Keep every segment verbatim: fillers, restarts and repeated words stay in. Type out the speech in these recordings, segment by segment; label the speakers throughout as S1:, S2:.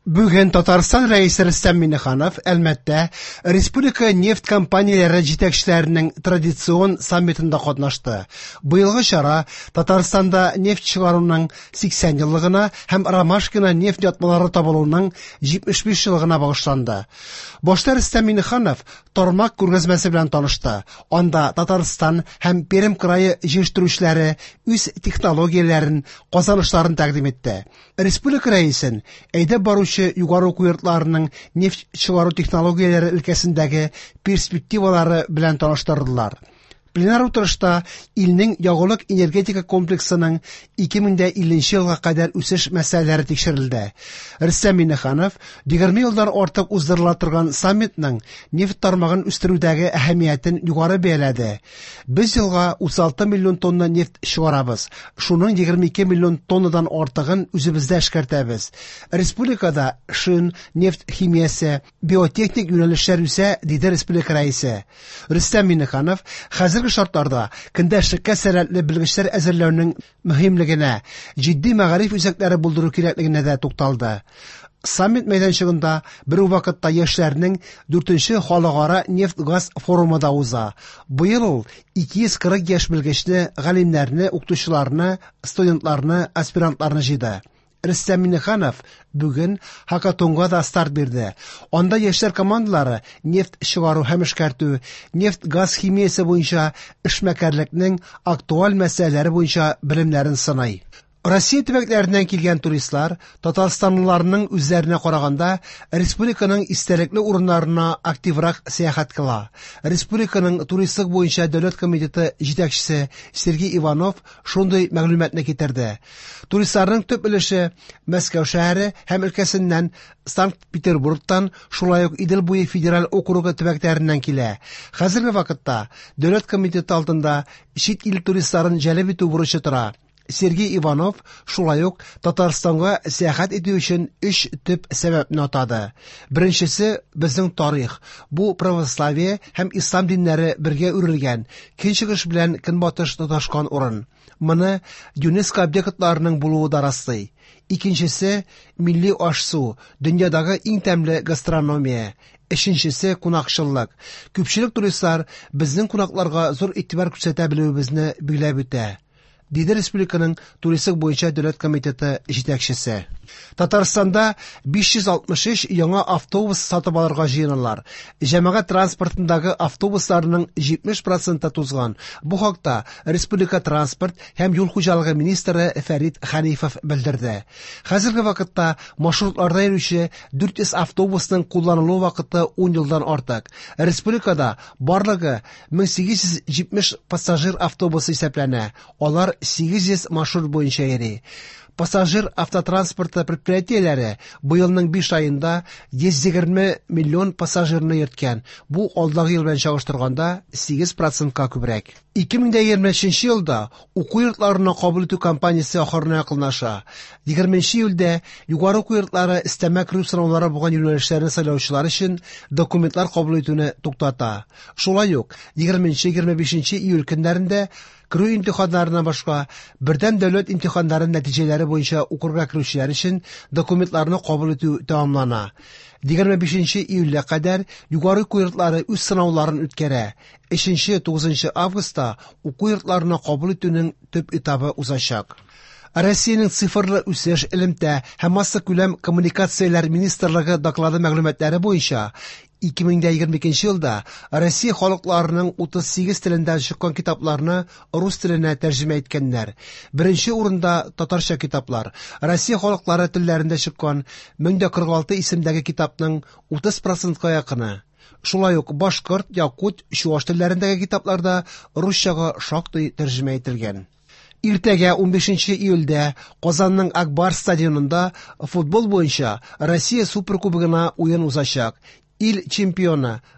S1: Бүген Татарстан рәисе Рөстәм Миңнеханов әлбәттә республика нефть компанияләре җитәкчеләренең традицион саммитында катнашты. Быелгы чара Татарстанда нефть чыгаруның сиксән еллыгына һәм Ромашкино нефть ятмалары табылуының җитмеш биш еллыгына багышланды. Башта Рөстәм Миңнеханов тармак күргәзмәсе белән танышты. Анда Татарстан һәм Пермь крае җитештерүчеләре үз технологияләрен, казанышларын тәкъдим итте. Республика рәисен әйдәп баручы югары уку йортларының нефть чыгару технологияләре өлкәсендәге перспективалары белән таныштырдылар. Пленар утырышта илнең ягулык энергетика комплексының ике мең илленче елга кадәр үсеш мәсьәләләре тикшерелде. Рөстәм Миңнеханов егерме елдан артык уздырыла торган саммитның нефть тармагын үстерүдәге әһәмиятен югары бәяләде. Без елга утыз алты миллион тонна нефть чыгарабыз. Шуның егерме ике миллион тоннадан артыгын үзебездә эшкәртәбез. Республикада шин, нефть химиясе, биотехник юнәлешләр үсә, диде республика рәисе. Рөстәм Миңнеханов хәзер шартларда көндәшлеккә сәләтле белгечләр әзерләүнең мөһимлегенә, җитди мәгариф үзәкләре булдыру кирәклегенә дә тукталды. Саммит мәйданчыгында бер вакытта яшьләрнең дүртенче халыкара нефть-газ форумы да уза. Быел ул ике йөз кырык яшь белгечне, галимнәрне, укытучыларны, студентларны, аспирантларны җыйды. Рөстәм Миңнеханов бүген хакатонга да старт бирде. Анда яшьләр командалары нефть чыгару һәм эшкәртү, нефть-газ химиясе буенча эшмәкәрлекнең актуаль мәсьәләләре буенча белемнәрен сынай. Россия төбәкләреннән килгән туристлар Татарстанлыларның үзләренә караганда республиканың истәлекле урыннарына активрак сәяхәт кыла. Республиканың туристлык буенча дәүләт комитеты җитәкчесе Сергей Иванов шундый мәгълүматны китерде. Туристларның төп өлеше Мәскәү шәһәре һәм өлкәсеннән, Санкт-Петербургтан, шулай ук Идел буе федераль округы төбәкләреннән килә. Хәзерге вакытта дәүләт комитеты алдында чит ил туристларын җәлеп итү бурычы тора. Сергей Иванов шулай ук Татарстанга сәяхәт итү өчен өч төп сәбәпне атады. Беренчесе безнең тарих. Бу православие һәм ислам диннәре бергә үрелгән, көнчыгыш белән көнбатыш тоташкан урын. Моны ЮНЕСКО объектларының булуы да раслый. Икенчесе милли аш-су, дөньядагы иң тәмле гастрономия. Өченчесе кунакчыллык. Күпчелек туристлар безнең кунакларга зур игътибар күрсәтә белүебезне билгеләп үтә, диде республиканың туристлык буенча дәүләт комитеты җитәкчесе. Татарстанда биш йөз алтмыш өч яңа автобус сатып алырга җыеналар. Җәмәгать транспортындагы автобусларның җитмеш проценты тузган. Бу хакта республика транспорт һәм юл хуҗалыгы министры Фәрит Хәнифов белдерде. Хәзерге вакытта маршрутларда йөрүче дүрт йөз автобусның кулланылу вакыты ун елдан артык. Республикада барлыгы мең сигез йөз җитмеш пассажир автобусы исәпләнә. Алар сигез йөз маршрут буенча йөри. Пассажир автотранспорты предприятиеләре быелның биш айында йөз егерме миллион пассажирны йөрткән. Бу алдагы ел белән чагыштырганда сигез процентка күбрәк. ике мең егерме өченче елда уку йортларына кабул итү кампаниясе ахырына якынлаша. егерменче июльдә югары уку йортлары өстәмә керү сынаулары булган юнәлешләрне сайлаучылар өчен документлар кабул итүне туктата. Шулай ук егерменче-егерме бишенче июль көннәрендә керү имтиханнарына башка бердәм дәүләт имтиханнары нәтиҗәләре буенча укырга керүчеләр өчен документларны кабул итү тәмамлана. егерме бишенче июльгә кадәр югары уку йортлары үз сынауларын үткәрә. өченче-тугызынчы августта уку йортларына кабул итүнең төп этабы узачак. Россиянең цифрлы үсеш, элемтә һәм масса күләм коммуникацияләр министрлыгы доклады мәгълүматлары буенча ике мең егерме икенче елда Россия халыкларының утыз сигез телендә чыккан китапларны рус теленә тәрҗемә иткәннәр. Беренче урында татарча китаплар. Россия халыклары телләрендә чыккан мең кырык алты исемдәге китапның утыз процентка якыны. Шулай ук башкорт, якут, чуаш телләрендәге китапларда русчага шактый тәрҗемә ителгән. Иртәгә ун бишенче июльдә Казанның Акбар стадионында футбол буенча Россия суперкубогына уен узачак. Ил чемпионы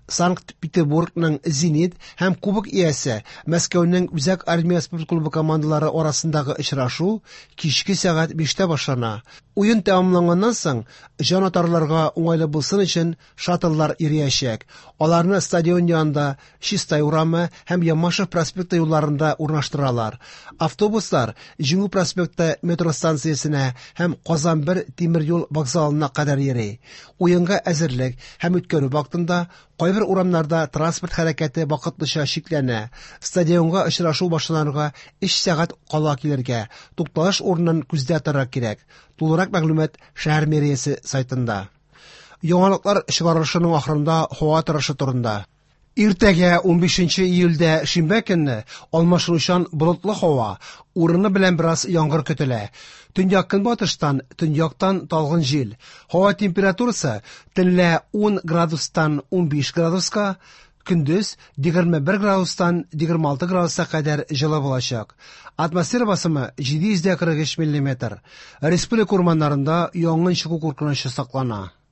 S1: Санкт-Петербургның «Зенит» һәм кубок иясе Мәскәүнең Үзәк армия спорт клубы командалары арасындагы очрашу кичке сәгать биштә башлана. Уен тәмамланганнан соң җанатарларга уңайлы булсын өчен шаттлар йөриячәк. Аларны стадион янында, Чистай урамы һәм Ямашев проспекты юлларында урнаштыралар. Автобуслар Җиңү проспекты метро станциясенә һәм Казан бер тимер юл вокзалына кадәр йөри. Уенга әзерлек һәм үткәрү вакытында кайбер урамнарда транспорт хәрәкәте вакытлыча шикләнә. Стадионга очрашу башланырга өч сәгать кала килергә. Тукталыш урынын күздә торырга кирәк. Тулырак мәгълүмат шәһәр мэриясе сайтында. Яңалыклар чыгарылышының ахырында һава торышы турында. Иртәгә унбишенче июльдә шимбә көнне алмашынучан болытлы һава, урыны белән бераз яңгыр көтелә. Төньяк көнбатыштан, төньяктан талгын җил. Һава температурасы төнлә ун градустан унбиш градуска, көндез егерме бер градустан егерме алты градуска кадәр җылы булачак. Атмосфера басымы җиде йөз кырык өч миллиметр. Республика урманнарында яңгыр чыгу куркынычы саклана.